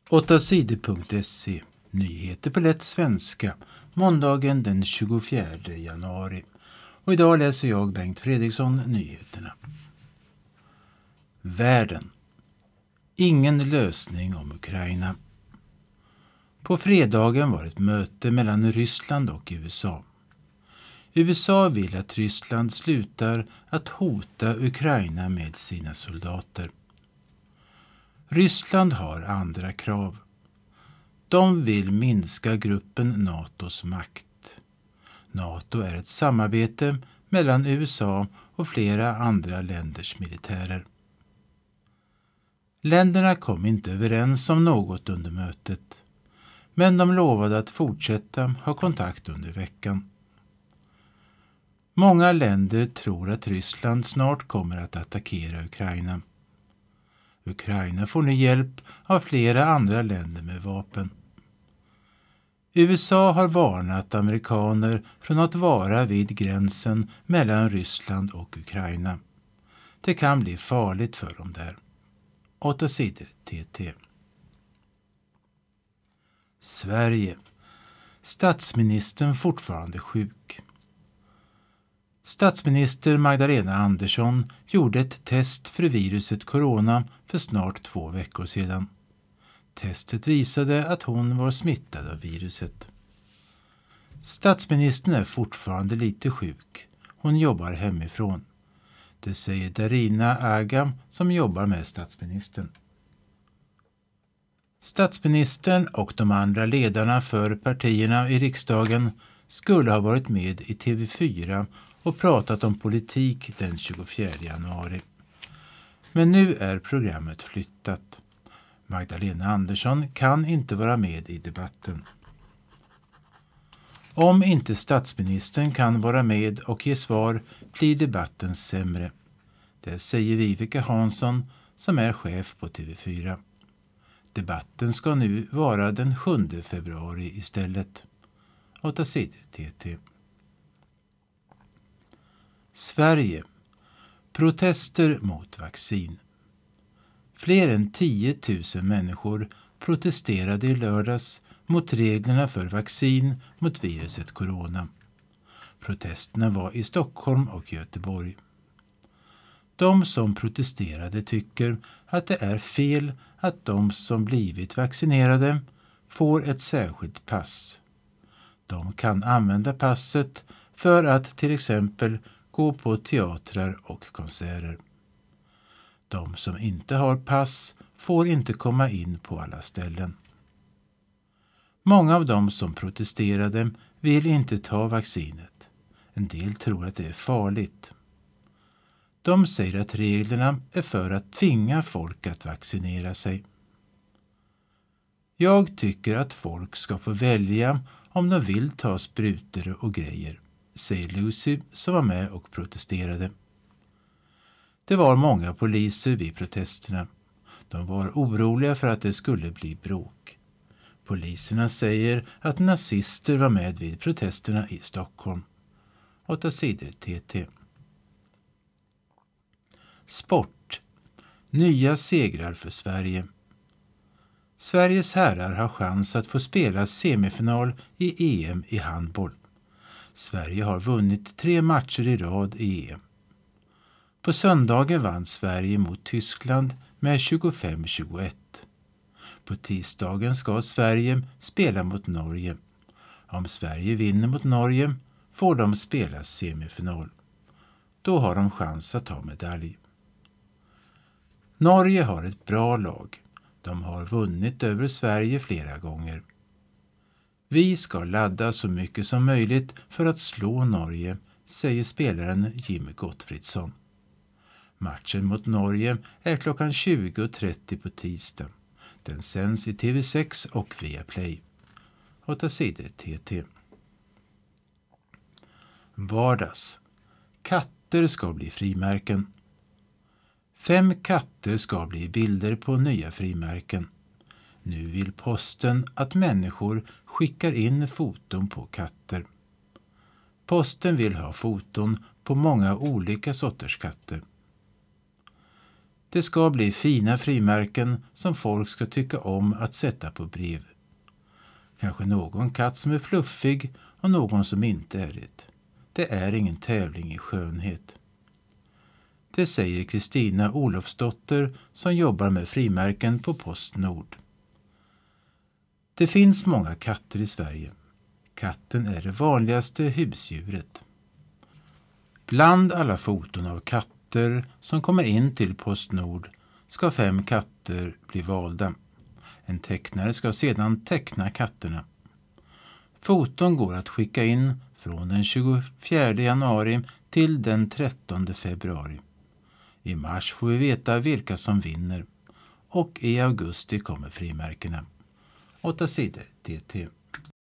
8sidor.se. Nyheter på lätt svenska. Måndagen den 24 januari. Och idag läser jag, Bengt Fredriksson, nyheterna. Världen. Ingen lösning om Ukraina. På fredagen var ett möte mellan Ryssland och USA. USA vill att Ryssland slutar att hota Ukraina med sina soldater. Ryssland har andra krav. De vill minska gruppen NATOs makt. NATO är ett samarbete mellan USA och flera andra länders militärer. Länderna kom inte överens om något under mötet, men de lovade att fortsätta ha kontakt under veckan. Många länder tror att Ryssland snart kommer att attackera Ukraina. Ukraina får nu hjälp av flera andra länder med vapen. USA har varnat amerikaner från att vara vid gränsen mellan Ryssland och Ukraina. Det kan bli farligt för dem där. 8 sidor TT. Sverige. Statsministern fortfarande sjuk. Statsminister Magdalena Andersson gjorde ett test för viruset corona för snart 2 veckor sedan. Testet visade att hon var smittad av viruset. Statsministern är fortfarande lite sjuk. Hon jobbar hemifrån. Det säger Darina Agam som jobbar med statsministern. Statsministern och de andra ledarna för partierna i riksdagen skulle ha varit med i TV4 och pratat om politik den 24 januari. Men nu är programmet flyttat. Magdalena Andersson kan inte vara med i debatten. Om inte statsministern kan vara med och ge svar blir debatten sämre. Det säger Viveka Hansson som är chef på TV4. Debatten ska nu vara den 7 februari istället. 8 sidor TT. Sverige. Protester mot vaccin. Fler än 10 000 människor protesterade i lördags mot reglerna för vaccin mot viruset corona. Protesterna var i Stockholm och Göteborg. De som protesterade tycker att det är fel att de som blivit vaccinerade får ett särskilt pass. De kan använda passet för att till exempel gå på teatrar och konserter. De som inte har pass får inte komma in på alla ställen. Många av dem som protesterade vill inte ta vaccinet. En del tror att det är farligt. De säger att reglerna är för att tvinga folk att vaccinera sig. Jag tycker att folk ska få välja om de vill ta sprutor och grejer, säger Lucy som var med och protesterade. Det var många poliser vid protesterna. De var oroliga för att det skulle bli bråk. Poliserna säger att nazister var med vid protesterna i Stockholm. 8 sidor TT. Sport. Nya segrar för Sverige. Sveriges herrar har chans att få spela semifinal i EM i handboll. Sverige har vunnit 3 matcher i rad i EM. På söndagen vann Sverige mot Tyskland med 25-21. På tisdagen ska Sverige spela mot Norge. Om Sverige vinner mot Norge får de spela semifinal. Då har de chans att ta medalj. Norge har ett bra lag. De har vunnit över Sverige flera gånger. Vi ska ladda så mycket som möjligt för att slå Norge, säger spelaren Jim Gottfridsson. Matchen mot Norge är klockan 20:30 på tisdag. Den sänds i TV6 och Viaplay. 8 sidor TT. Vardags. Katter ska bli frimärken. 5 katter ska bli bilder på nya frimärken. Nu vill posten att människor skickar in foton på katter. Posten vill ha foton på många olika sorters katter. Det ska bli fina frimärken som folk ska tycka om att sätta på brev. Kanske någon katt som är fluffig och någon som inte är det. Det är ingen tävling i skönhet. Det säger Kristina Olofsdotter som jobbar med frimärken på PostNord. Det finns många katter i Sverige. Katten är det vanligaste husdjuret. Bland alla foton av katter som kommer in till PostNord ska 5 katter bli valda. En tecknare ska sedan teckna katterna. Foton går att skicka in från den 24 januari till den 13 februari. I mars får vi veta vilka som vinner och i augusti kommer frimärkena. 8 sidor DT.